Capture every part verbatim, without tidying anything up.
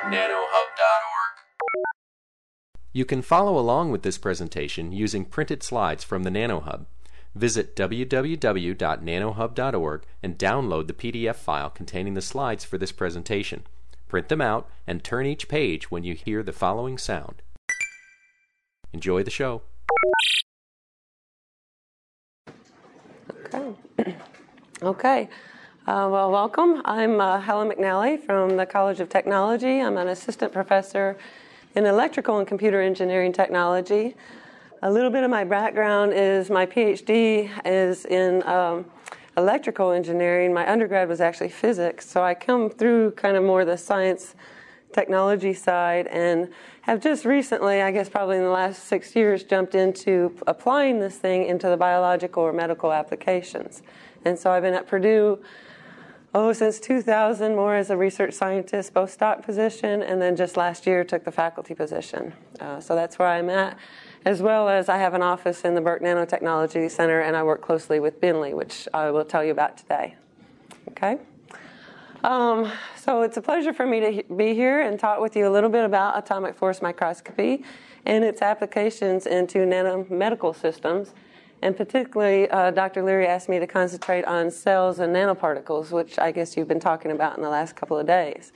nanohub dot org. You can follow along with this presentation using printed slides from the NanoHub. Visit w w w dot nanohub dot org and download the P D F file containing the slides for this presentation. Print them out and turn each page when you hear the following sound. Enjoy the show. Okay. Okay. Uh, well, welcome. I'm uh, Helen McNally from the College of Technology. I'm an assistant professor in electrical and computer engineering technology. A little bit of my background is my PhD is in um, electrical engineering. My undergrad was actually physics, so I come through kind of more the science technology side and have just recently, I guess probably in the last six years, jumped into applying this thing into the biological or medical applications. And so I've been at Purdue Oh, since two thousand, more as a research scientist postdoc position, and then just last year took the faculty position. Uh, so that's where I'm at, as well as I have an office in the Burke Nanotechnology Center, and I work closely with Binley, which I will tell you about today. Okay? Um, so it's a pleasure for me to he- be here and talk with you a little bit about atomic force microscopy and its applications into nanomedical systems. And particularly, uh, Doctor Leary asked me to concentrate on cells and nanoparticles, which I guess you've been talking about in the last couple of days.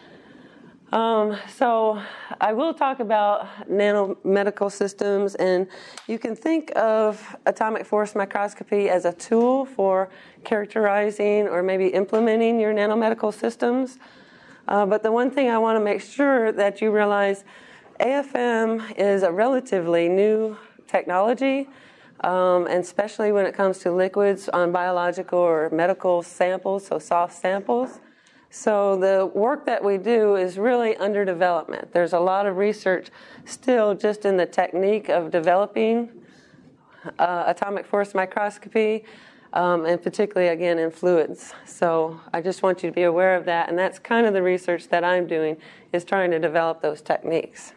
Um, so I will talk about nanomedical systems, and you can think of atomic force microscopy as a tool for characterizing or maybe implementing your nanomedical systems. Uh, but the one thing I want to make sure that you realize, A F M is a relatively new technology. Um, and especially when it comes to liquids on biological or medical samples, so soft samples. So the work that we do is really under development. There's a lot of research still just in the technique of developing uh, atomic force microscopy, um, and particularly, again, in fluids. So I just want you to be aware of that, and that's kind of the research that I'm doing, is trying to develop those techniques.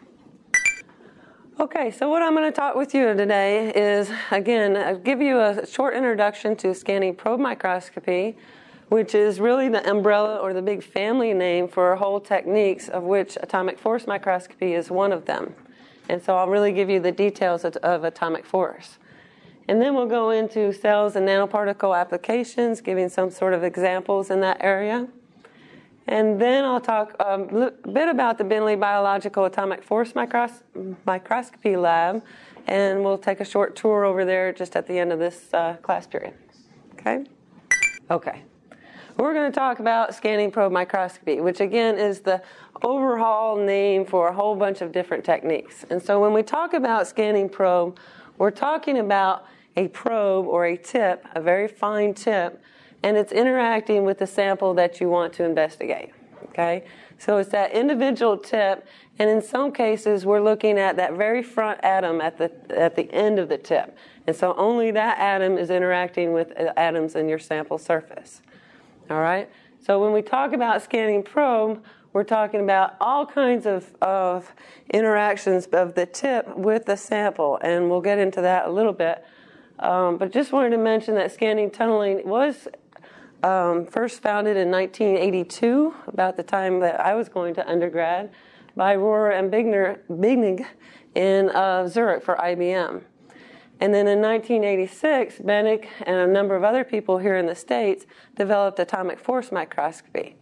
Okay, so what I'm going to talk with you today is, again, I'll give you a short introduction to scanning probe microscopy, which is really the umbrella or the big family name for whole techniques, of which atomic force microscopy is one of them. And so I'll really give you the details of, of atomic force. And then we'll go into cells and nanoparticle applications, giving some sort of examples in that area. And then I'll talk a bit about the Binley Biological Atomic Force Micros- Microscopy Lab, and we'll take a short tour over there just at the end of this uh, class period. Okay? Okay. We're going to talk about scanning probe microscopy, which again is the overhaul name for a whole bunch of different techniques. And so when we talk about scanning probe, we're talking about a probe or a tip, a very fine tip, and it's interacting with the sample that you want to investigate, okay? So it's that individual tip, and in some cases, we're looking at that very front atom at the at the end of the tip. And so only that atom is interacting with atoms in your sample surface, all right? So when we talk about scanning probe, we're talking about all kinds of, of interactions of the tip with the sample, and we'll get into that a little bit. Um, but just wanted to mention that scanning tunneling was Um, first founded in nineteen eighty-two, about the time that I was going to undergrad, by Rohrer and Bigner, Bignig in uh, Zurich for I B M. And then in nineteen eighty-six, Bennick and a number of other people here in the States developed atomic force microscopy.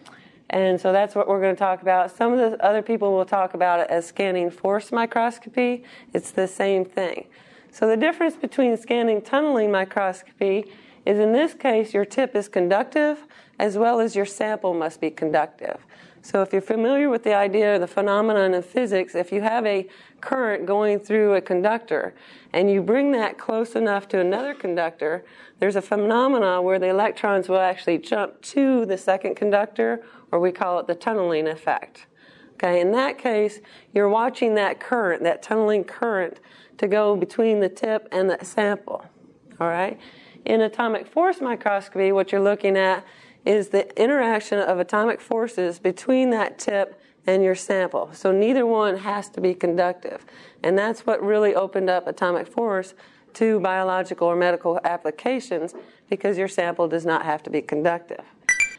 And so that's what we're going to talk about. Some of the other people will talk about it as scanning force microscopy. It's the same thing. So the difference between scanning tunneling microscopy is, in this case, your tip is conductive as well as your sample must be conductive. So if you're familiar with the idea of the phenomenon in physics, if you have a current going through a conductor and you bring that close enough to another conductor, there's a phenomenon where the electrons will actually jump to the second conductor, or we call it the tunneling effect. Okay, in that case, you're watching that current, that tunneling current, to go between the tip and the sample. All right? In atomic force microscopy, what you're looking at is the interaction of atomic forces between that tip and your sample. So neither one has to be conductive. And that's what really opened up atomic force to biological or medical applications, because your sample does not have to be conductive.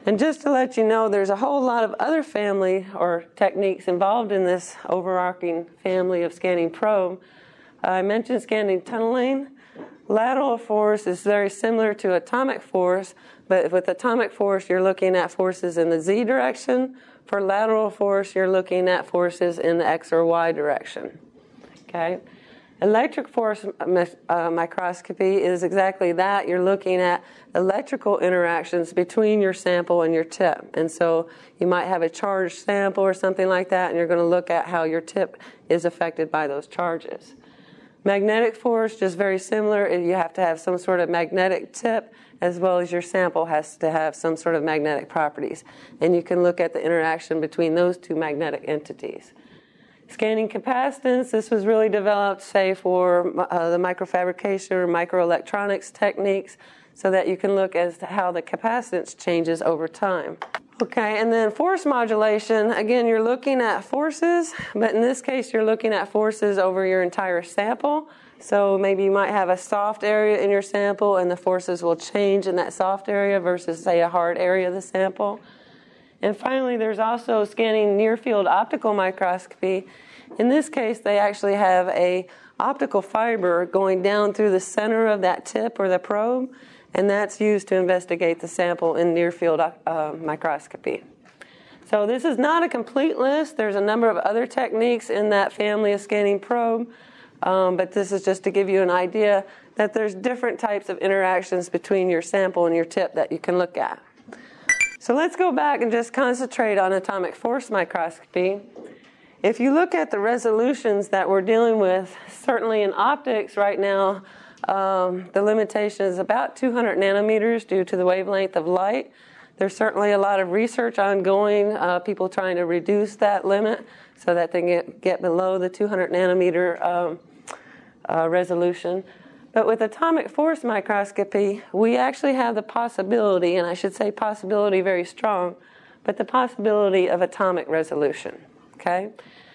And just to let you know, there's a whole lot of other family or techniques involved in this overarching family of scanning probe. I mentioned scanning tunneling. Lateral force is very similar to atomic force, but with atomic force, you're looking at forces in the z direction. For lateral force, you're looking at forces in the x or y direction. Okay? Electric force uh, microscopy is exactly that. You're looking at electrical interactions between your sample and your tip. And so you might have a charged sample or something like that, and you're going to look at how your tip is affected by those charges. Magnetic force, just very similar. You have to have some sort of magnetic tip, as well as your sample has to have some sort of magnetic properties. And you can look at the interaction between those two magnetic entities. Scanning capacitance, this was really developed, say, for uh, the microfabrication or microelectronics techniques, so that you can look as to how the capacitance changes over time. Okay, and then force modulation, again, you're looking at forces, but in this case, you're looking at forces over your entire sample. So maybe you might have a soft area in your sample, and the forces will change in that soft area versus, say, a hard area of the sample. And finally, there's also scanning near-field optical microscopy. In this case, they actually have a optical fiber going down through the center of that tip or the probe, and that's used to investigate the sample in near-field uh, microscopy. So this is not a complete list. There's a number of other techniques in that family of scanning probe, um, but this is just to give you an idea that there's different types of interactions between your sample and your tip that you can look at. So let's go back and just concentrate on atomic force microscopy. If you look at the resolutions that we're dealing with, certainly in optics right now, um, the limitation is about two hundred nanometers due to the wavelength of light. There's certainly a lot of research ongoing, uh, people trying to reduce that limit so that they get, get below the two hundred nanometer um, uh, resolution. But with atomic force microscopy, we actually have the possibility, and I should say possibility very strong, but the possibility of atomic resolution, okay?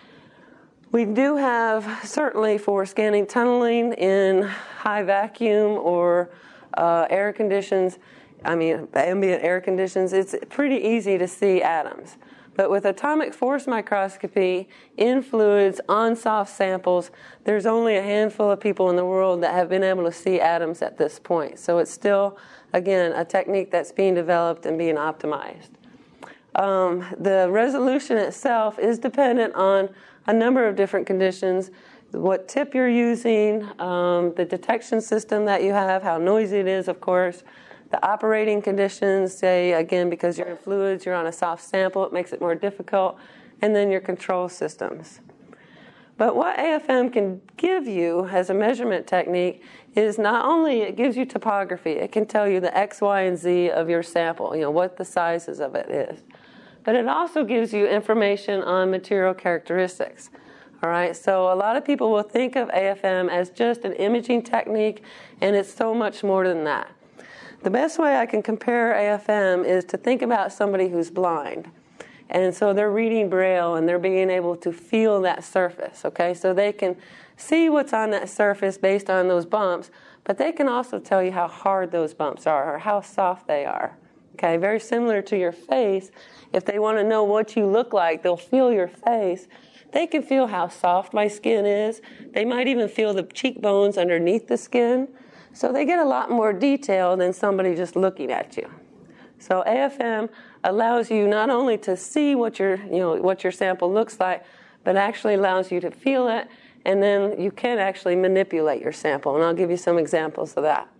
We do have, certainly for scanning tunneling in high vacuum or uh, air conditions, I mean ambient air conditions, it's pretty easy to see atoms. But with atomic force microscopy in fluids, on soft samples, there's only a handful of people in the world that have been able to see atoms at this point. So it's still, again, a technique that's being developed and being optimized. Um, the resolution itself is dependent on a number of different conditions. What tip you're using, um, the detection system that you have, how noisy it is, of course, the operating conditions, say, again, because you're in fluids, you're on a soft sample, it makes it more difficult, and then your control systems. But what A F M can give you as a measurement technique is not only it gives you topography, it can tell you the X, Y, and Z of your sample, you know, what the sizes of it is. But it also gives you information on material characteristics. All right, so a lot of people will think of A F M as just an imaging technique, and it's so much more than that. The best way I can compare A F M is to think about somebody who's blind. And so they're reading Braille and they're being able to feel that surface, okay? So they can see what's on that surface based on those bumps, but they can also tell you how hard those bumps are or how soft they are, okay? Very similar to your face. If they want to know what you look like, they'll feel your face. They can feel how soft my skin is. They might even feel the cheekbones underneath the skin. So they get a lot more detail than somebody just looking at you. So A F M allows you not only to see what your, you know, what your sample looks like, but actually allows you to feel it, and then you can actually manipulate your sample. And I'll give you some examples of that.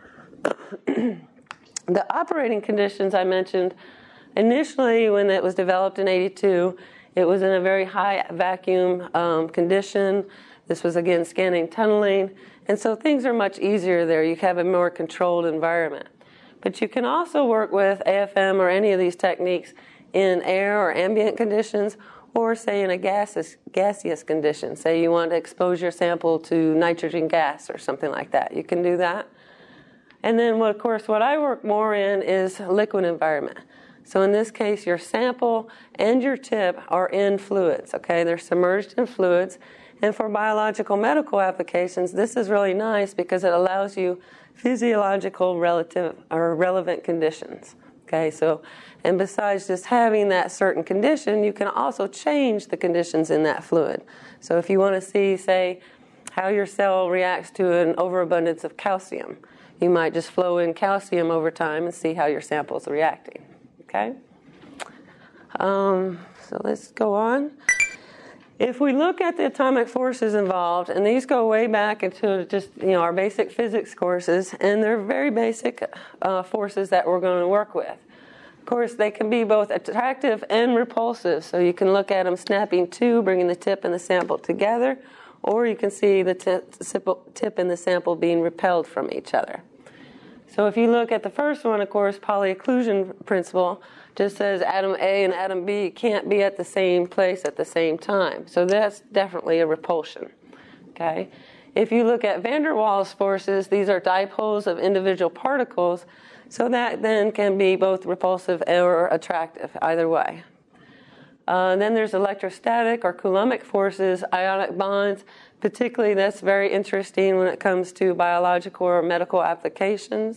The operating conditions I mentioned, initially when it was developed in eighty-two, it was in a very high vacuum um, condition. This was, again, scanning tunneling. And so things are much easier there. You have a more controlled environment. But you can also work with A F M or any of these techniques in air or ambient conditions, or say in a gaseous, gaseous condition. Say you want to expose your sample to nitrogen gas or something like that. You can do that. And then, of course, what I work more in is liquid environment. So in this case, your sample and your tip are in fluids, okay? They're submerged in fluids. And for biological medical applications, this is really nice because it allows you physiological relative or relevant conditions, Okay, so, and besides just having that certain condition, you can also change the conditions in that fluid. So if you want to see, say, how your cell reacts to an overabundance of calcium, you might just flow in calcium over time and see how your sample is reacting. Okay? Um, so let's go on. If we look at the atomic forces involved, and these go way back into just, you know, our basic physics courses, and they're very basic uh, forces that we're going to work with. Of course, they can be both attractive and repulsive, so you can look at them snapping to, bringing the tip and the sample together, or you can see the tip and the sample being repelled from each other. So if you look at the first one, of course, Pauli occlusion principle just says atom A and atom B can't be at the same place at the same time. So that's definitely a repulsion. Okay? If you look at van der Waals forces, these are dipoles of individual particles, so that then can be both repulsive or attractive, either way. Uh, then there's electrostatic or Coulombic forces, ionic bonds. Particularly, that's very interesting when it comes to biological or medical applications.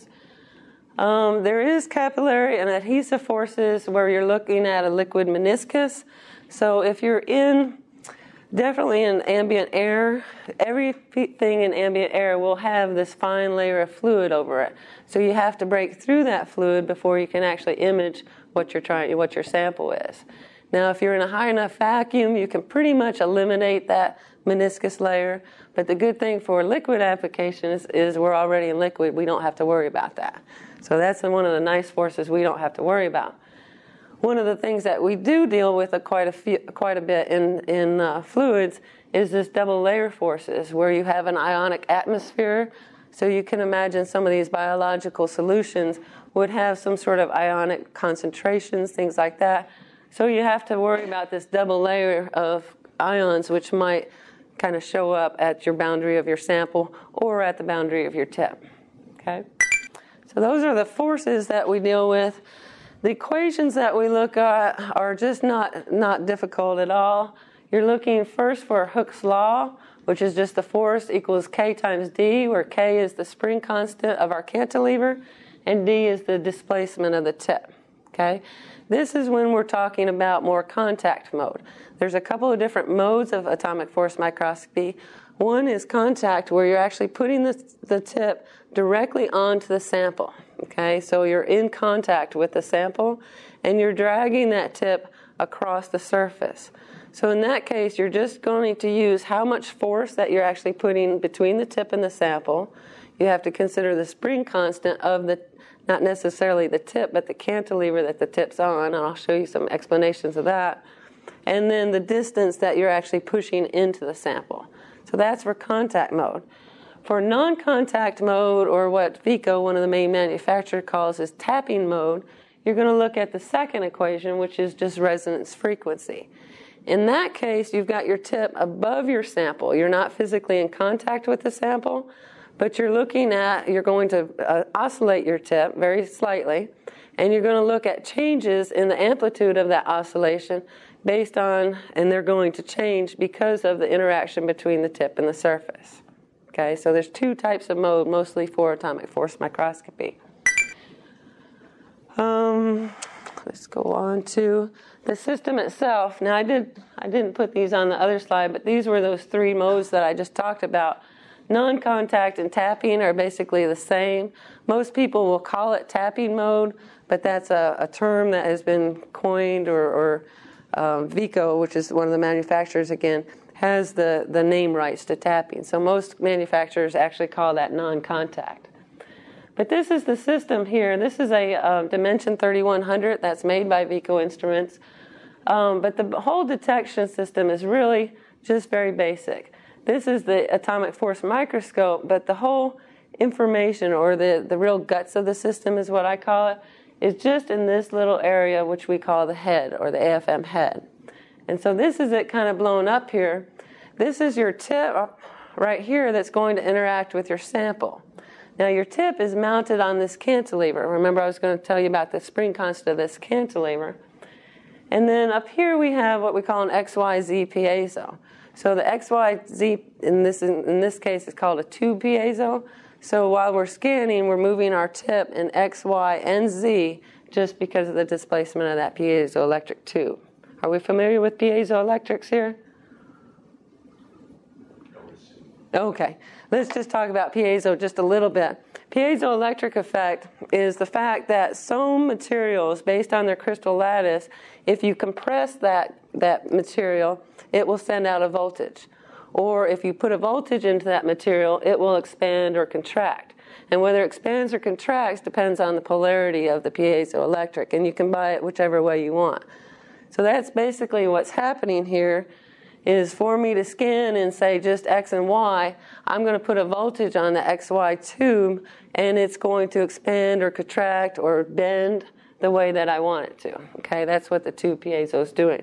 Um, there is capillary and adhesive forces where you're looking at a liquid meniscus. So if you're in, definitely in ambient air, everything in ambient air will have this fine layer of fluid over it. So you have to break through that fluid before you can actually image what you're trying, what your sample is. Now, if you're in a high enough vacuum, you can pretty much eliminate that meniscus layer. But the good thing for liquid applications is we're already in liquid. We don't have to worry about that. So that's one of the nice forces we don't have to worry about. One of the things that we do deal with a quite a few, quite a bit in in uh, fluids is this double layer forces, where you have an ionic atmosphere. So you can imagine some of these biological solutions would have some sort of ionic concentrations, things like that. So you have to worry about this double layer of ions, which might kind of show up at your boundary of your sample or at the boundary of your tip. Okay? So those are the forces that we deal with. The equations that we look at are just not, not difficult at all. You're looking first for Hooke's law, which is just the force equals K times D, where K is the spring constant of our cantilever, and D is the displacement of the tip. Okay? This is when we're talking about more contact mode. There's a couple of different modes of atomic force microscopy. One is contact, where you're actually putting the, the tip directly onto the sample. Okay, so you're in contact with the sample, and you're dragging that tip across the surface. So in that case, you're just going to use how much force that you're actually putting between the tip and the sample. You have to consider the spring constant of the, not necessarily the tip, but the cantilever that the tip's on, and I'll show you some explanations of that. And then the distance that you're actually pushing into the sample. So that's for contact mode. For non-contact mode, or what Veeco, one of the main manufacturers, calls is tapping mode, you're going to look at the second equation, which is just resonance frequency. In that case, you've got your tip above your sample. You're not physically in contact with the sample, but you're looking at, you're going to uh, oscillate your tip very slightly, and you're going to look at changes in the amplitude of that oscillation based on, and they're going to change because of the interaction between the tip and the surface. Okay, so there's two types of mode, mostly for atomic force microscopy. Um, let's go on to the system itself. Now, I did I didn't put these on the other slide, but these were those three modes that I just talked about. Non-contact and tapping are basically the same. Most people will call it tapping mode, but that's a, a term that has been coined, or, or um, Veeco, which is one of the manufacturers again, has the, the name rights to tapping. So most manufacturers actually call that non-contact. But this is the system here. This is a uh, Dimension thirty-one hundred that's made by Veeco Instruments. Um, but the whole detection system is really just very basic. This is the atomic force microscope, but the whole information, or the, the real guts of the system is what I call it, is just in this little area which we call the head, or the A F M head. And so this is it kind of blown up here. This is your tip right here that's going to interact with your sample. Now your tip is mounted on this cantilever. Remember, I was going to tell you about the spring constant of this cantilever. And then up here we have what we call an X Y Z piezo. So the X Y Z in this in this case is called a tube piezo. So while we're scanning, we're moving our tip in X, Y, and Z just because of the displacement of that piezoelectric tube. Are we familiar with piezoelectrics here? Okay, let's just talk about piezo just a little bit. Piezoelectric effect is the fact that some materials, based on their crystal lattice, if you compress that, that material, it will send out a voltage. Or if you put a voltage into that material, it will expand or contract. And whether it expands or contracts depends on the polarity of the piezoelectric, and you can buy it whichever way you want. So that's basically what's happening here, is for me to scan and say just X and Y, I'm going to put a voltage on the X Y tube, and it's going to expand or contract or bend the way that I want it to. Okay, that's what the tube piezo is doing.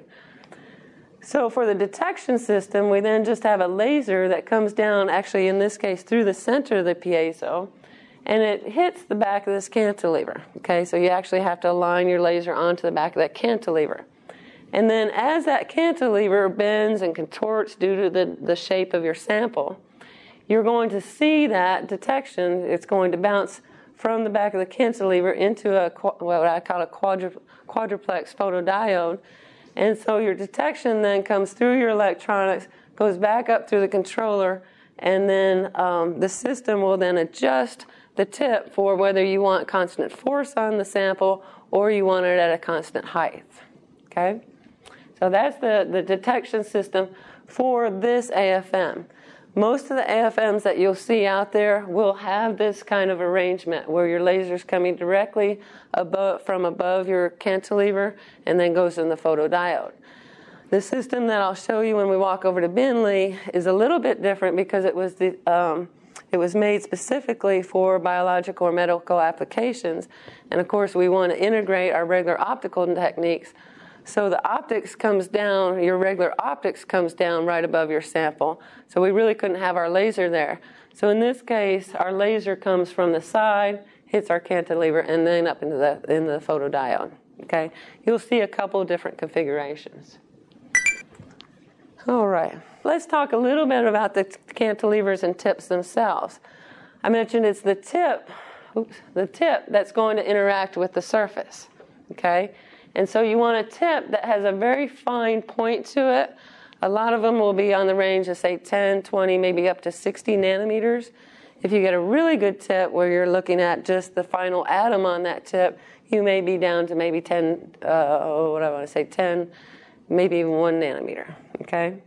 So for the detection system, we then just have a laser that comes down, actually in this case, through the center of the piezo, and it hits the back of this cantilever. Okay, so you actually have to align your laser onto the back of that cantilever. And then as that cantilever bends and contorts due to the, the shape of your sample, you're going to see that detection. It's going to bounce from the back of the cantilever into a what I call a quadru, quadruplex photodiode. And so your detection then comes through your electronics, goes back up through the controller, and then um, the system will then adjust the tip for whether you want constant force on the sample or you want it at a constant height. Okay? So that's the, the detection system for this A F M. Most of the A F Ms that you'll see out there will have this kind of arrangement where your laser's coming directly above, from above your cantilever and then goes in the photodiode. The system that I'll show you when we walk over to Binley is a little bit different because it was the, um, it was made specifically for biological or medical applications. And of course, we want to integrate our regular optical techniques. So the optics comes down, your regular optics comes down right above your sample. So we really couldn't have our laser there. So in this case, our laser comes from the side, hits our cantilever, and then up into the, into the photodiode. Okay? You'll see a couple of different configurations. All right. Let's talk a little bit about the cantilevers and tips themselves. I mentioned it's the tip, oops, the tip that's going to interact with the surface. Okay? And so you want a tip that has a very fine point to it. A lot of them will be on the range of, say, ten, twenty, maybe up to sixty nanometers. If you get a really good tip where you're looking at just the final atom on that tip, you may be down to maybe ten, uh, oh, what do I want to say, ten, maybe even one nanometer, okay?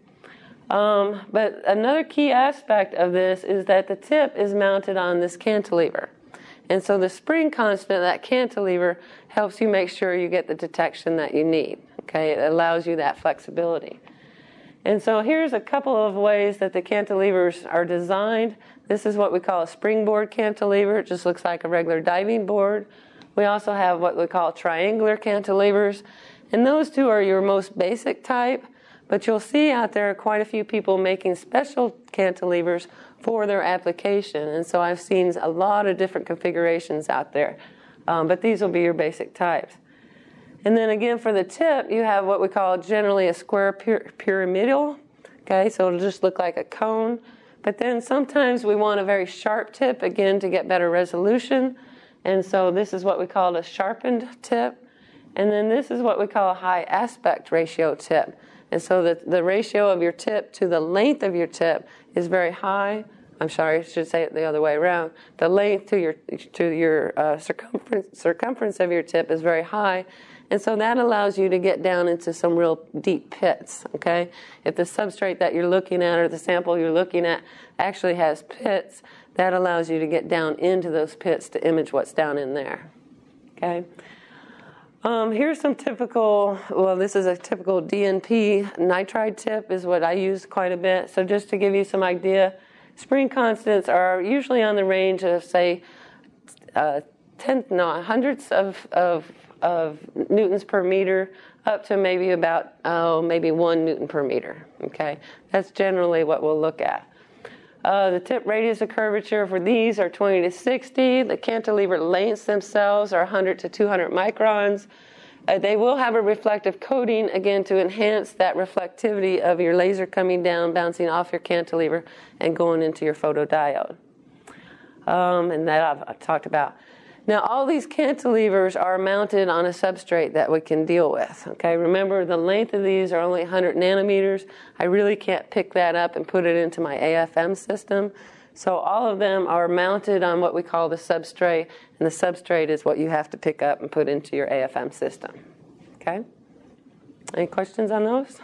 Um, but another key aspect of this is that the tip is mounted on this cantilever. And so the spring constant of that cantilever helps you make sure you get the detection that you need. Okay, it allows you that flexibility. And so here's a couple of ways that the cantilevers are designed. This is what we call a springboard cantilever. It just looks like a regular diving board. We also have what we call triangular cantilevers. And those two are your most basic type. But you'll see out there quite a few people making special cantilevers for their application. And so I've seen a lot of different configurations out there. Um, but these will be your basic types. And then again, for the tip, you have what we call generally a square py- pyramidal. Okay, so it'll just look like a cone. But then sometimes we want a very sharp tip, again, to get better resolution. And so this is what we call a sharpened tip. And then this is what we call a high aspect ratio tip. And so the, the ratio of your tip to the length of your tip is very high. I'm sorry, I should say it the other way around. The length to your to your uh, circumference circumference of your tip is very high. And so that allows you to get down into some real deep pits, okay? If the substrate that you're looking at or the sample you're looking at actually has pits, that allows you to get down into those pits to image what's down in there, okay? Um, here's some typical, well, this is a typical D N P nitride tip is what I use quite a bit. So just to give you some idea, spring constants are usually on the range of, say, uh, ten, no, hundreds of, of, of newtons per meter up to maybe about, oh, maybe one newton per meter, okay? That's generally what we'll look at. Uh, the tip radius of curvature for these are twenty to sixty. The cantilever lengths themselves are one hundred to two hundred microns. Uh, they will have a reflective coating, again, to enhance that reflectivity of your laser coming down, bouncing off your cantilever, and going into your photodiode. Um, and that I've, I've talked about. Now, all these cantilevers are mounted on a substrate that we can deal with. Okay, remember the length of these are only one hundred nanometers. I really can't pick that up and put it into my A F M system. So all of them are mounted on what we call the substrate, and the substrate is what you have to pick up and put into your A F M system. Okay? Any questions on those?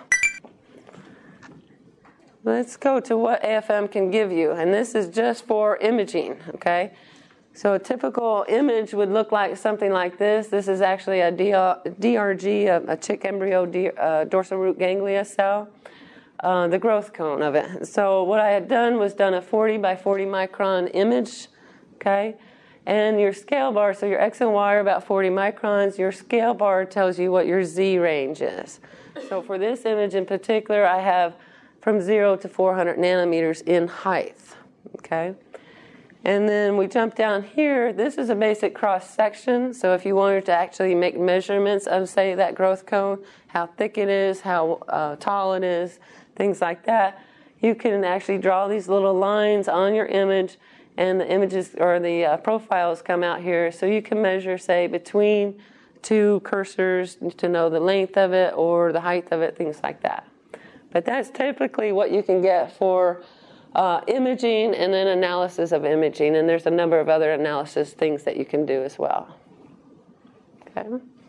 Let's go to what A F M can give you, and this is just for imaging. Okay? So a typical image would look like something like this. This is actually a D R G, a, a chick embryo D, uh, dorsal root ganglia cell, uh, the growth cone of it. So what I had done was done a forty by forty micron image, okay? And your scale bar, so your X and Y are about forty microns. Your scale bar tells you what your Z range is. So for this image in particular, I have from zero to four hundred nanometers in height, okay? And then we jump down here. This is a basic cross section. So if you wanted to actually make measurements of, say, that growth cone, how thick it is, how uh, tall it is, things like that, you can actually draw these little lines on your image, and the images or the uh, profiles come out here. So you can measure, say, between two cursors to know the length of it or the height of it, things like that. But that's typically what you can get for Uh, imaging and then analysis of imaging, and there's a number of other analysis things that you can do as well. Okay,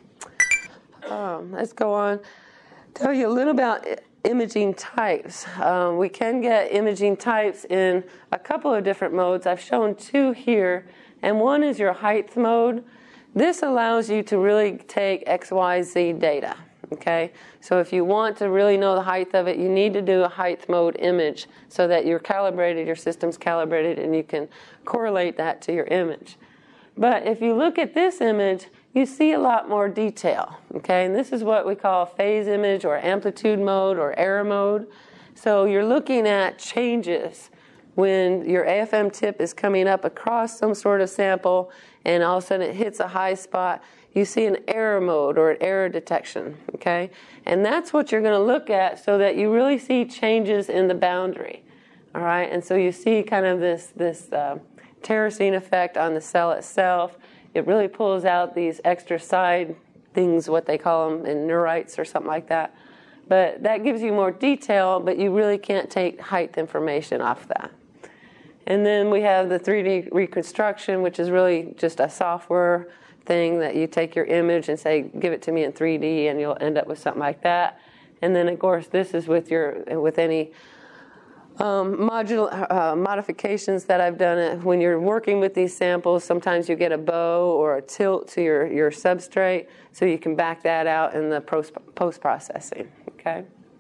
um, let's go on. Tell you a little about imaging types. Um, we can get imaging types in a couple of different modes. I've shown two here, and one is your height mode. This allows you to really take X Y Z data. Okay, so if you want to really know the height of it, you need to do a height mode image so that you're calibrated, your system's calibrated, and you can correlate that to your image. But if you look at this image, you see a lot more detail. Okay, and this is what we call phase image or amplitude mode or error mode. So you're looking at changes when your A F M tip is coming up across some sort of sample, and all of a sudden it hits a high spot. You see an error mode or an error detection, okay? And that's what you're going to look at so that you really see changes in the boundary, all right? And so you see kind of this, this uh, terracing effect on the cell itself. It really pulls out these extra side things, what they call them, in neurites or something like that. But that gives you more detail, but you really can't take height information off that. And then we have the three D reconstruction, which is really just a software thing that you take your image and say, give it to me in three D, and you'll end up with something like that. And then, of course, this is with your with any um, module uh, modifications that I've done. It when you're working with these samples, sometimes you get a bow or a tilt to your your substrate, so you can back that out in the post post processing. Okay.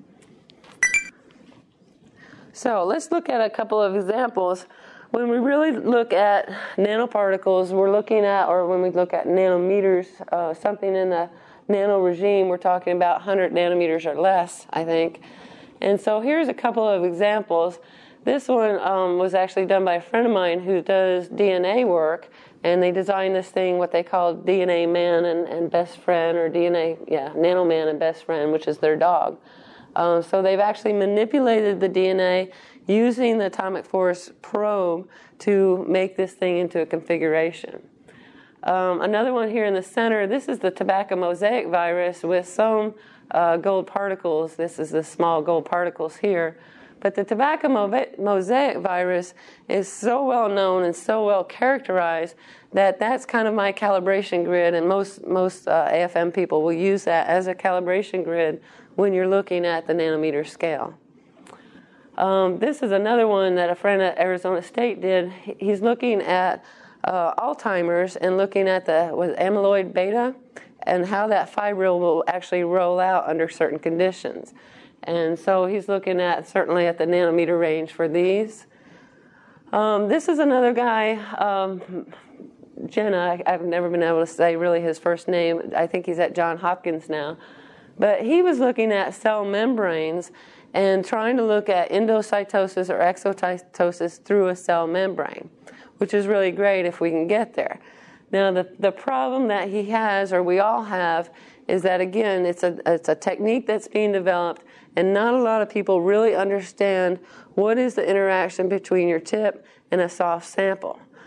So let's look at a couple of examples. When we really look at nanoparticles, we're looking at, or when we look at nanometers, uh, something in the nano regime, we're talking about one hundred nanometers or less, I think. And so here's a couple of examples. This one um, was actually done by a friend of mine who does D N A work, and they designed this thing, what they call D N A man and, and best friend, or D N A, yeah, nano man and best friend, which is their dog. Um, so they've actually manipulated the D N A using the atomic force probe to make this thing into a configuration. Um, another one here in the center, this is the tobacco mosaic virus with some uh, gold particles. This is the small gold particles here. But the tobacco mosaic virus is so well known and so well characterized that that's kind of my calibration grid, and most, most uh, A F M people will use that as a calibration grid when you're looking at the nanometer scale. Um, this is another one that a friend at Arizona State did. He's looking at uh, Alzheimer's and looking at the with amyloid beta and how that fibril will actually roll out under certain conditions. And so he's looking at certainly at the nanometer range for these. Um, this is another guy, um, Jenna. I've never been able to say really his first name. I think he's at Johns Hopkins now. But he was looking at cell membranes and trying to look at endocytosis or exocytosis through a cell membrane, which is really great if we can get there. Now, the, the problem that he has, or we all have, is that, again, it's a, it's a technique that's being developed, and not a lot of people really understand what is the interaction between your tip and a soft sample.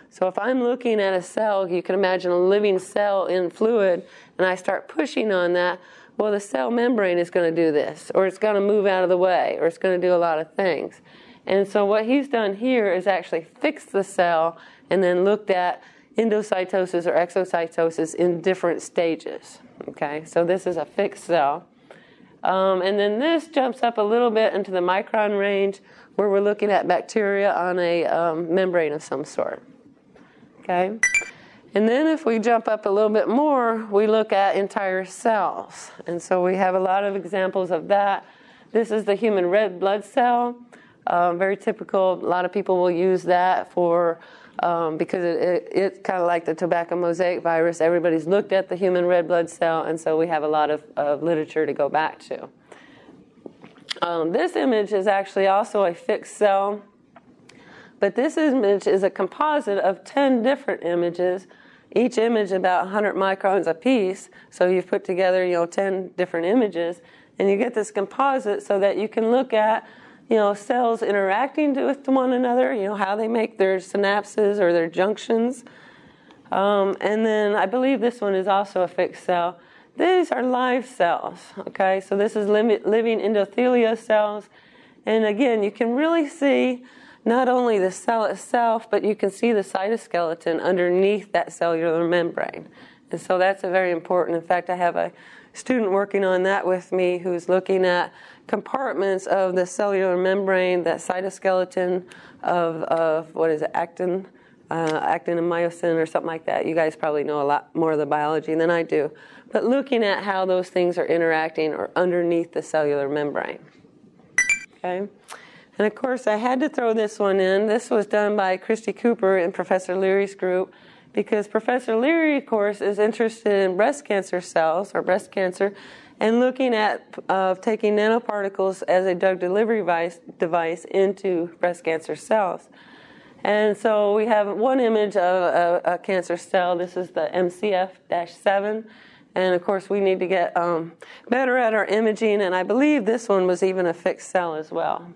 So if I'm looking at a cell, you can imagine a living cell in fluid, and I start pushing on that, well, the cell membrane is going to do this, or it's going to move out of the way, or it's going to do a lot of things. And so what he's done here is actually fixed the cell and then looked at endocytosis or exocytosis in different stages. Okay, so this is a fixed cell. Um, and then this jumps up a little bit into the micron range, where we're looking at bacteria on a um, membrane of some sort. Okay? And then if we jump up a little bit more, we look at entire cells. And so we have a lot of examples of that. This is the human red blood cell. Uh, very typical. A lot of people will use that for um, because it, it, it's kind of like the tobacco mosaic virus. Everybody's looked at the human red blood cell, and so we have a lot of, of literature to go back to. Um, this image is actually also a fixed cell, but this image is a composite of ten different images, each image about one hundred microns apiece. So you've put together, you know, ten different images, and you get this composite so that you can look at, you know, cells interacting with one another, you know, how they make their synapses or their junctions. Um, and then I believe this one is also a fixed cell. These are live cells, okay? So this is living endothelial cells. And again, you can really see not only the cell itself, but you can see the cytoskeleton underneath that cellular membrane. And so that's a very important. In fact, I have a student working on that with me who's looking at compartments of the cellular membrane, that cytoskeleton of, of what is it, actin, uh, actin and myosin or something like that. You guys probably know a lot more of the biology than I do. But looking at how those things are interacting or underneath the cellular membrane. Okay? And of course, I had to throw this one in. This was done by Christy Cooper and Professor Leary's group, because Professor Leary, of course, is interested in breast cancer cells or breast cancer and looking at uh, taking nanoparticles as a drug delivery device, device into breast cancer cells. And so we have one image of a, a cancer cell. This is the M C F seven. And of course, we need to get um, better at our imaging. And I believe this one was even a fixed cell as well.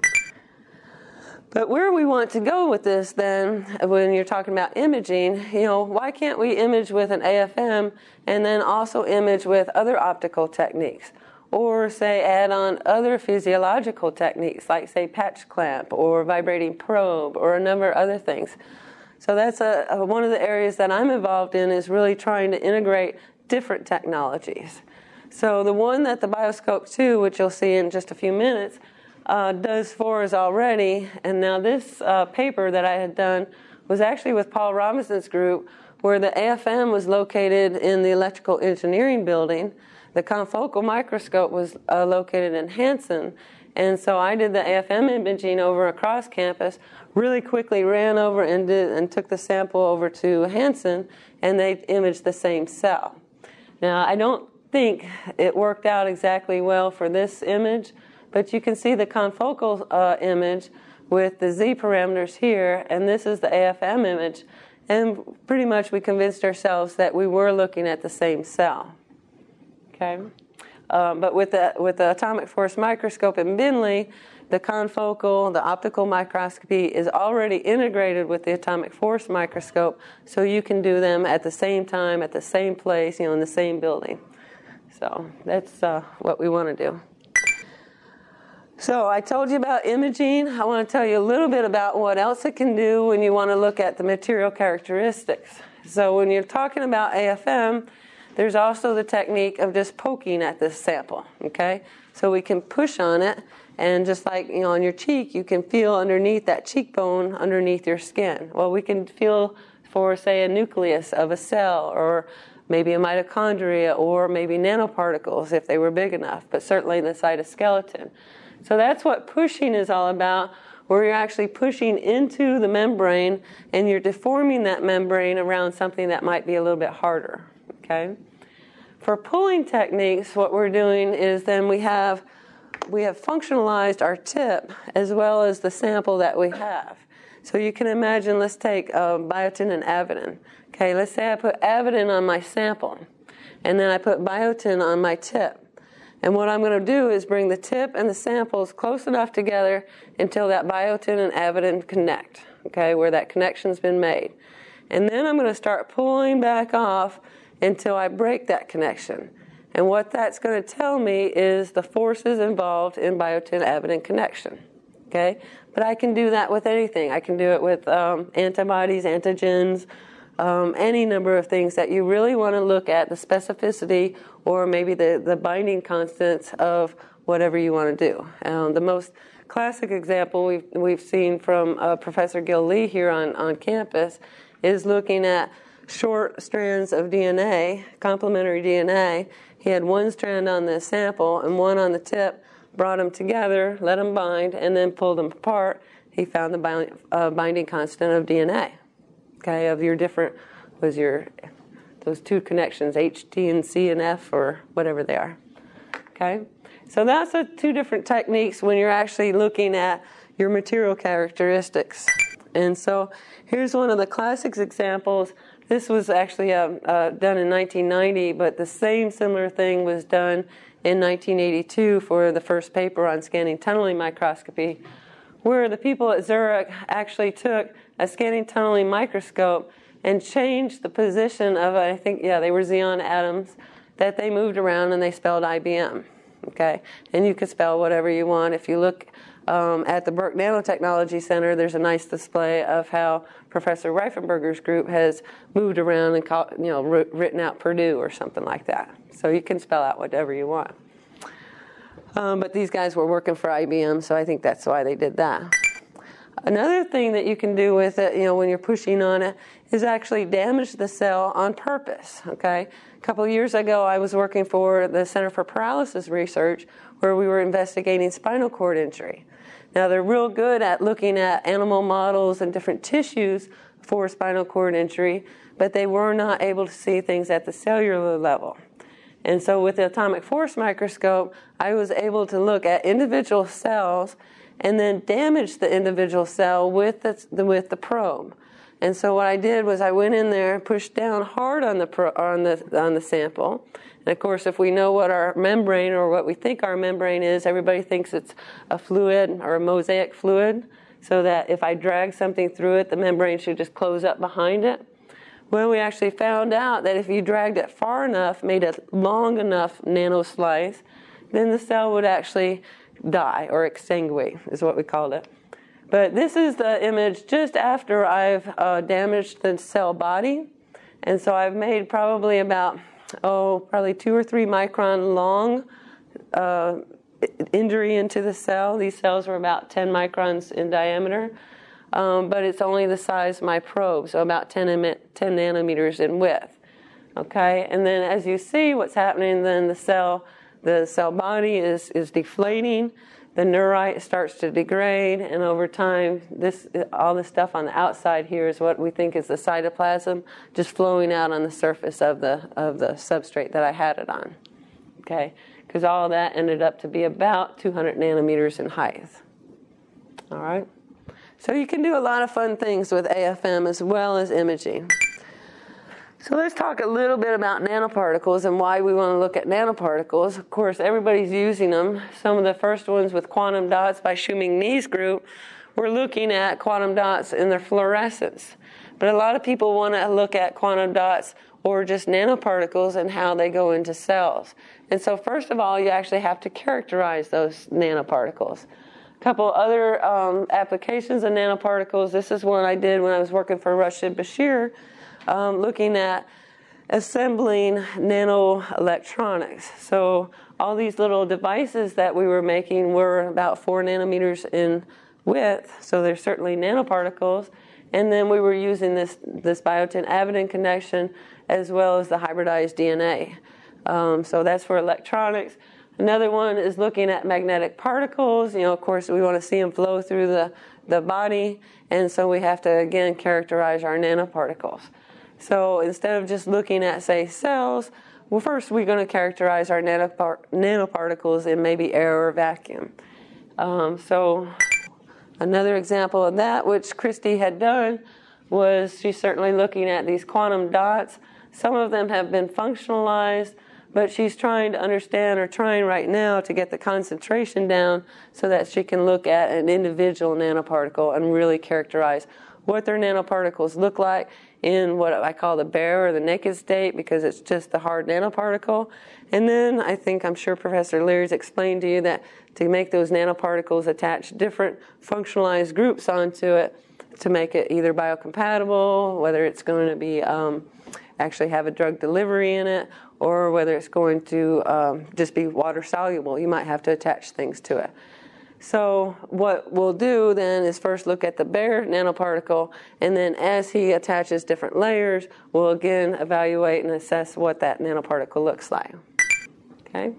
But where we want to go with this then, when you're talking about imaging, you know, why can't we image with an A F M and then also image with other optical techniques? Or say add on other physiological techniques like say patch clamp or vibrating probe or a number of other things. So that's a, a, one of the areas that I'm involved in, is really trying to integrate different technologies. So the one that the Bioscope two, which you'll see in just a few minutes, Uh, does for us already. And now this uh, paper that I had done was actually with Paul Robinson's group, where the A F M was located in the electrical engineering building. The confocal microscope was uh, located in Hanson. And so I did the A F M imaging over across campus, really quickly ran over and, did, and took the sample over to Hanson, and they imaged the same cell. Now, I don't think it worked out exactly well for this image, but you can see the confocal uh, image with the Z parameters here, and this is the A F M image. And pretty much we convinced ourselves that we were looking at the same cell. Okay, um, but with the with the atomic force microscope in Binley, the confocal, the optical microscopy is already integrated with the atomic force microscope, so you can do them at the same time, at the same place, you know, in the same building. So that's uh, what we want to do. So I told you about imaging. I want to tell you a little bit about what else it can do when you want to look at the material characteristics. So when you're talking about A F M, there's also the technique of just poking at this sample, okay? So we can push on it, and just like, you know, on your cheek, you can feel underneath that cheekbone, underneath your skin. Well, we can feel for, say, a nucleus of a cell, or maybe a mitochondria, or maybe nanoparticles if they were big enough, but certainly the cytoskeleton. So that's what pushing is all about, where you're actually pushing into the membrane and you're deforming that membrane around something that might be a little bit harder, okay? For pulling techniques, what we're doing is then we have we have functionalized our tip as well as the sample that we have. So you can imagine, let's take uh, biotin and avidin. Okay, let's say I put avidin on my sample, and then I put biotin on my tip. And what I'm going to do is bring the tip and the samples close enough together until that biotin and avidin connect. okay, where that connection's been made. And then I'm going to start pulling back off until I break that connection. And what that's going to tell me is the forces involved in biotin-avidin connection. Okay? But I can do that with anything. I can do it with um, antibodies, antigens, um, any number of things that you really want to look at the specificity or maybe the, the binding constants of whatever you want to do. Um, the most classic example we've, we've seen from uh, Professor Gil Lee here on, on campus is looking at short strands of D N A, complementary D N A. He had one strand on the sample and one on the tip, brought them together, let them bind, and then pulled them apart. He found the bind, uh, binding constant of D N A, okay, of your different, was your, those two connections, H, T, and C, and F, or whatever they are, okay? So that's the two different techniques when you're actually looking at your material characteristics. And so here's one of the classics examples. This was actually uh, uh, done in nineteen ninety, but the same similar thing was done in nineteen eighty-two for the first paper on scanning tunneling microscopy, where the people at Zurich actually took a scanning tunneling microscope and changed the position of, I think, yeah, they were Xeon atoms that they moved around, and they spelled I B M. Okay, and you could spell whatever you want. If you look um, at the Burke Nanotechnology Center, there's a nice display of how Professor Reifenberger's group has moved around and call, you know written out Purdue or something like that. So you can spell out whatever you want. Um, but these guys were working for I B M, so I think that's why they did that. Another thing that you can do with it, you know, when you're pushing on it, is actually damage the cell on purpose, okay? A couple of years ago, I was working for the Center for Paralysis Research, where we were investigating spinal cord injury. Now, they're real good at looking at animal models and different tissues for spinal cord injury, but they were not able to see things at the cellular level. And so with the atomic force microscope, I was able to look at individual cells and then damage the individual cell with the, with the probe. And so what I did was I went in there, pushed down hard on the pro, on the on the sample. And of course, if we know what our membrane or what we think our membrane is, everybody thinks it's a fluid or a mosaic fluid, so that if I drag something through it, the membrane should just close up behind it. Well, we actually found out that if you dragged it far enough, made a long enough nano slice, then the cell would actually die, or exsanguate is what we called it. But this is the image just after I've uh, damaged the cell body. And so I've made probably about, oh, probably two or three micron long uh, injury into the cell. These cells were about ten microns in diameter. Um, but it's only the size of my probe, so about ten, ten nanometers in width. Okay, and then as you see what's happening, then the cell, the cell body is, is deflating. The neurite starts to degrade, and over time, this all the stuff on the outside here is what we think is the cytoplasm, just flowing out on the surface of the of the substrate that I had it on. Okay, because all of that ended up to be about two hundred nanometers in height. All right, so you can do a lot of fun things with A F M as well as imaging. So let's talk a little bit about nanoparticles and why we want to look at nanoparticles. Of course, everybody's using them. Some of the first ones with quantum dots by Xiuming Ni's group were looking at quantum dots in their fluorescence. But a lot of people want to look at quantum dots or just nanoparticles and how they go into cells. And so first of all, you actually have to characterize those nanoparticles. A couple other um, applications of nanoparticles. This is one I did when I was working for Rashid Bashir, Um, looking at assembling nanoelectronics. So all these little devices that we were making were about four nanometers in width, so they're certainly nanoparticles. And then we were using this, this biotin-avidin connection as well as the hybridized D N A. Um, so that's for electronics. Another one is looking at magnetic particles. You know, of course, we want to see them flow through the, the body, and so we have to, again, characterize our nanoparticles. So instead of just looking at, say, cells, well, first we're going to characterize our nanopar- nanoparticles in maybe air or vacuum. Um, so another example of that, which Christy had done, was she's certainly looking at these quantum dots. Some of them have been functionalized, but she's trying to understand, or trying right now to get the concentration down so that she can look at an individual nanoparticle and really characterize what their nanoparticles look like in what I call the bare or the naked state, because it's just the hard nanoparticle. And then I think, I'm sure Professor Leary's explained to you that to make those nanoparticles attach different functionalized groups onto it to make it either biocompatible, whether it's going to be um, actually have a drug delivery in it, or whether it's going to um, just be water soluble. You might have to attach things to it. So what we'll do then is first look at the bare nanoparticle, and then as he attaches different layers, we'll again evaluate and assess what that nanoparticle looks like. Okay?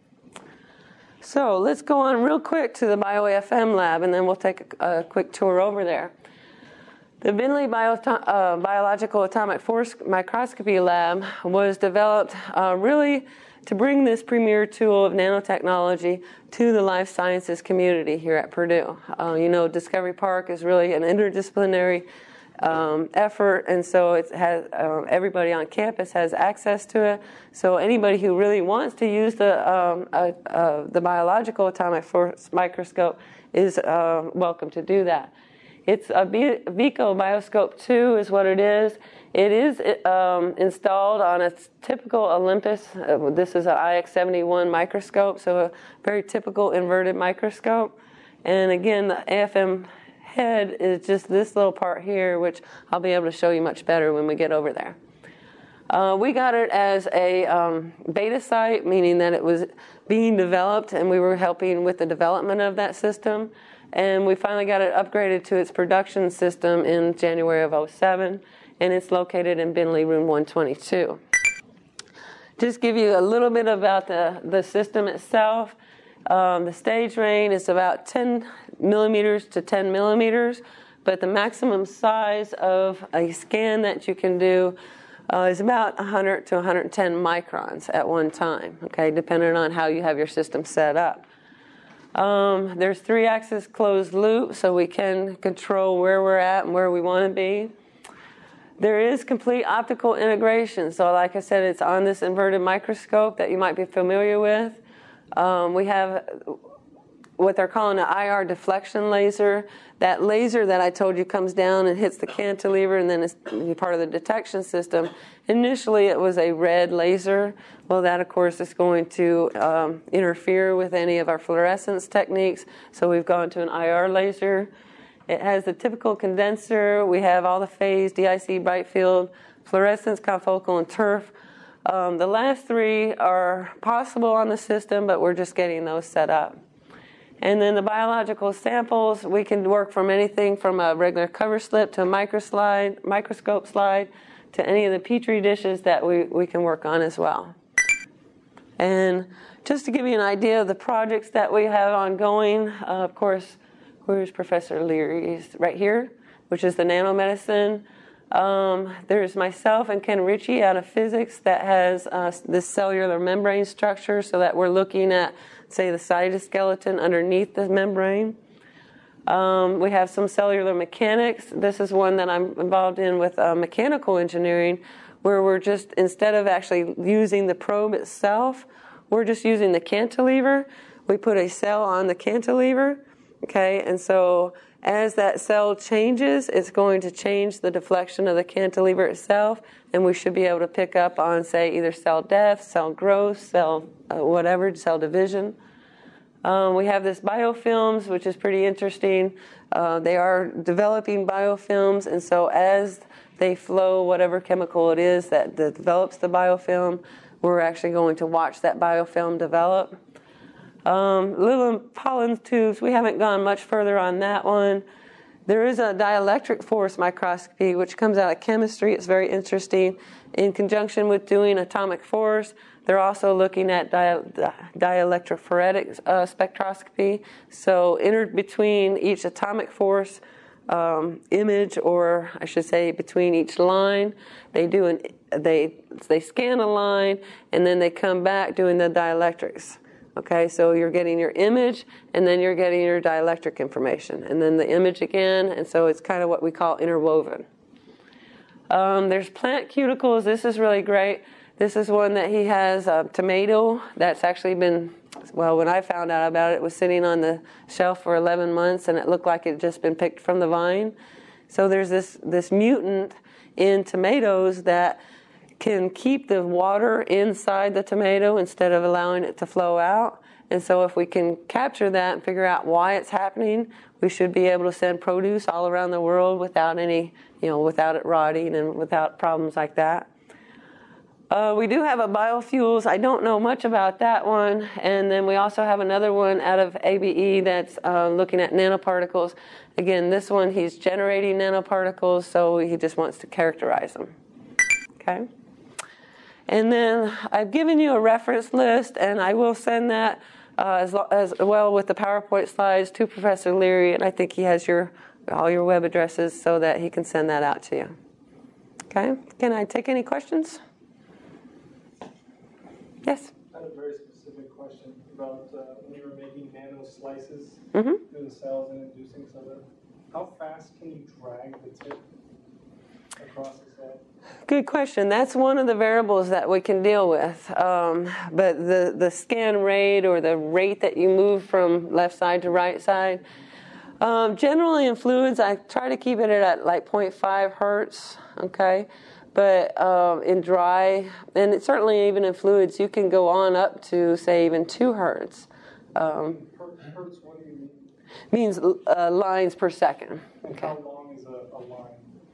So let's go on real quick to the BioAFM lab, and then we'll take a, a quick tour over there. The Bentley Bio, uh, Biological Atomic Force Microscopy Lab was developed uh, really to bring this premier tool of nanotechnology to the life sciences community here at Purdue. Uh, you know, Discovery Park is really an interdisciplinary um, effort, and so it has uh, everybody on campus has access to it. So anybody who really wants to use the um, uh, uh, the biological atomic force microscope is uh, welcome to do that. It's a Vico Bioscope two is what it is. It is um, installed on a typical Olympus. Uh, this is an I X seventy-one microscope, so a very typical inverted microscope. And again, the A F M head is just this little part here, which I'll be able to show you much better when we get over there. Uh, we got it as a um, beta site, meaning that it was being developed, and we were helping with the development of that system. And we finally got it upgraded to its production system in January of oh seven, and it's located in Bentley Room one twenty-two. Just give you a little bit about the, the system itself. Um, the stage range is about ten millimeters to ten millimeters, but the maximum size of a scan that you can do uh, is about one hundred to one hundred ten microns at one time, okay, depending on how you have your system set up. Um, there's three-axis closed loop, so we can control where we're at and where we want to be. There is complete optical integration, so like I said, it's on this inverted microscope that you might be familiar with. Um, we have what they're calling an I R deflection laser. That laser that I told you comes down and hits the cantilever and then is part of the detection system. Initially, it was a red laser. Well, that, of course, is going to um, interfere with any of our fluorescence techniques, so we've gone to an I R laser. It has the typical condenser. We have all the phase, D I C, bright field, fluorescence, confocal, and turf. Um, the last three are possible on the system, but we're just getting those set up. And then the biological samples, we can work from anything from a regular cover slip to a microslide, microscope slide to any of the Petri dishes that we, we can work on as well. And just to give you an idea of the projects that we have ongoing, uh, of course, where's Professor Leary? He's right here, which is the nanomedicine. Um, there's myself and Ken Ritchie out of physics that has uh, this cellular membrane structure, so that we're looking at, say, the cytoskeleton underneath the membrane. Um, we have some cellular mechanics. This is one that I'm involved in with uh, mechanical engineering, where we're just, instead of actually using the probe itself, we're just using the cantilever. We put a cell on the cantilever, okay, and so as that cell changes, it's going to change the deflection of the cantilever itself, and we should be able to pick up on, say, either cell death, cell growth, cell uh, whatever, cell division. Um, we have this biofilms, which is pretty interesting. Uh, they are developing biofilms, and so as they flow, whatever chemical it is that develops the biofilm, we're actually going to watch that biofilm develop. Um, little pollen tubes, we haven't gone much further on that one. There is a dielectric force microscopy, which comes out of chemistry. It's very interesting. In conjunction with doing atomic force, they're also looking at di- dielectrophoretic uh, spectroscopy. So in between each atomic force um, image, or I should say between each line, they do an they they scan a line, and then they come back doing the dielectrics. Okay, so you're getting your image, and then you're getting your dielectric information, and then the image again, and so it's kind of what we call interwoven. Um, there's plant cuticles. This is really great. This is one that he has, a tomato that's actually been, well, when I found out about it, it was sitting on the shelf for eleven months, and it looked like it had just been picked from the vine. So there's this, this mutant in tomatoes that can keep the water inside the tomato instead of allowing it to flow out. And so if we can capture that and figure out why it's happening, we should be able to send produce all around the world without any, you know, without it rotting and without problems like that. Uh, we do have a biofuels. I don't know much about that one. And then we also have another one out of A B E that's uh, looking at nanoparticles. Again, this one, he's generating nanoparticles, so he just wants to characterize them. Okay? And then I've given you a reference list, and I will send that uh, as, as well with the PowerPoint slides to Professor Leary, and I think he has your all your web addresses so that he can send that out to you. Okay? Can I take any questions? Yes? I had a very specific question about uh, when you were making nano slices Mm-hmm. through the cells and inducing some of them. How fast can you drag the tip across the cell? Good question. That's one of the variables that we can deal with. Um, but the, the scan rate or the rate that you move from left side to right side, um, generally in fluids, I try to keep it at like zero point five hertz, okay? But um, in dry, and it, certainly even in fluids, you can go on up to, say, even two hertz. Um, Hertz, what do you mean? means uh, lines per second. And Okay. how long is a, a line?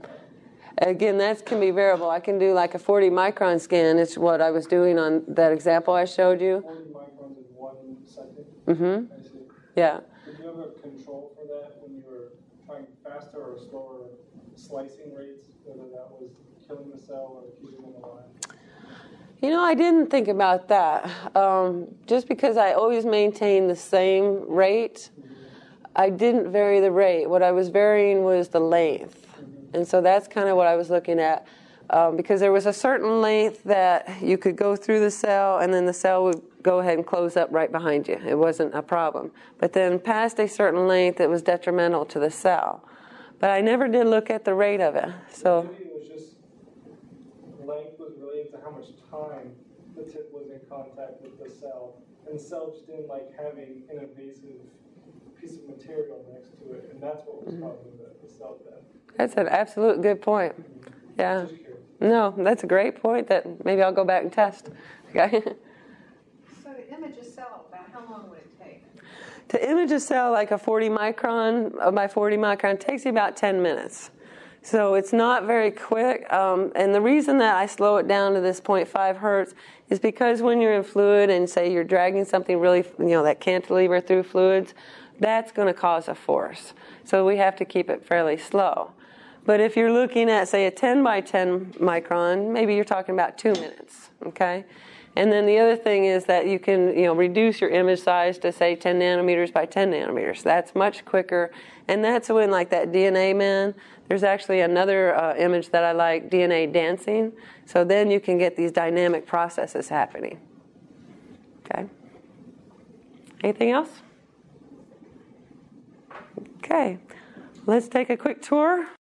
Again, that can be variable. I can do like a forty micron scan. It's what I was doing on that example I showed you. forty microns in one second? Mm-hmm. I see. Yeah. Did you have a control for that when you were trying faster or slower slicing rates, whether that was killing the cell or keeping them alive? You know, I didn't think about that. Um, just because I always maintained the same rate, I didn't vary the rate. What I was varying was the length. And so that's kind of what I was looking at. Um, because there was a certain length that you could go through the cell, and then the cell would go ahead and close up right behind you. It wasn't a problem. But then past a certain length, it was detrimental to the cell. But I never did look at the rate of it. So Maybe it was just length was related to how much time the tip was in contact with the cell. And the cell just didn't like having an invasive piece of material next to it. And that's what was causing the, the cell death. that's an absolute good point. Yeah. Just curious. No, that's a great point that maybe I'll go back and test. Okay. So to image a cell, about how long would it take? To image a cell like a forty micron uh, by forty micron takes you about ten minutes. So it's not very quick. Um, and the reason that I slow it down to this zero point five hertz is because when you're in fluid and say you're dragging something really, you know, that cantilever through fluids, that's going to cause a force. So we have to keep it fairly slow. But if you're looking at, say, a ten by ten micron, maybe you're talking about two minutes, okay? And then the other thing is that you can, you know, reduce your image size to, say, ten nanometers by ten nanometers. That's much quicker. And that's when, like that D N A man, there's actually another uh, image that I like, D N A dancing. So then you can get these dynamic processes happening. Okay? Anything else? Okay. Let's take a quick tour.